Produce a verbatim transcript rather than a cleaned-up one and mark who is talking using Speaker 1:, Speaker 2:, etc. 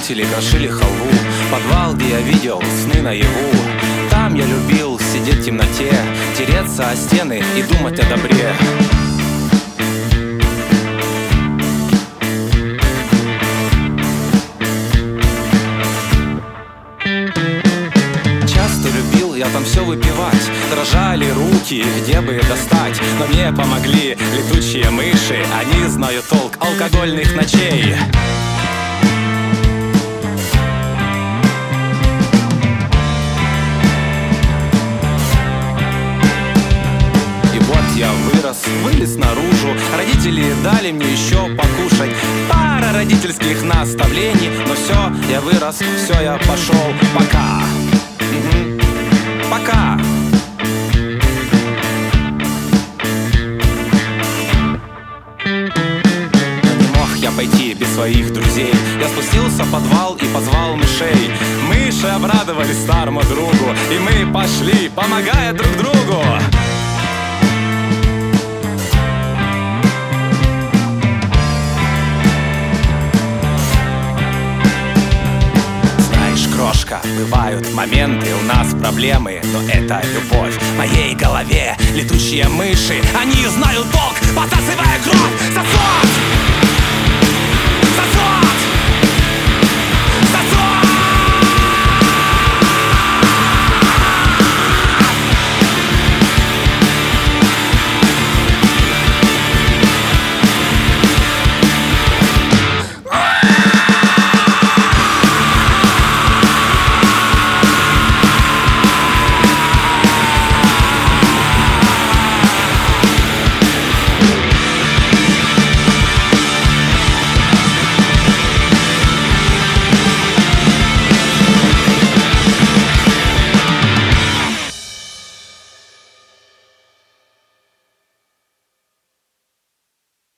Speaker 1: родители крошили халву. Подвал, где я видел сны наяву. Там я любил сидеть в темноте, тереться о стены и думать о добре. Часто любил я там все выпивать, дрожали руки, где бы достать. Но мне помогли летучие мыши, они знают толк алкогольных ночей. Я вырос, вылез наружу. Родители дали мне еще покушать. Пара родительских наставлений. Но все, я вырос, все, я пошел. Пока. Угу. Пока. Но не мог я пойти без своих друзей. Я спустился в подвал и позвал мышей. Мыши обрадовались старому другу, и мы пошли, помогая друг другу. Бывают моменты, у нас проблемы, но это любовь. В моей голове летучие мыши, они знают толк, подсасывая кровь, сосуд!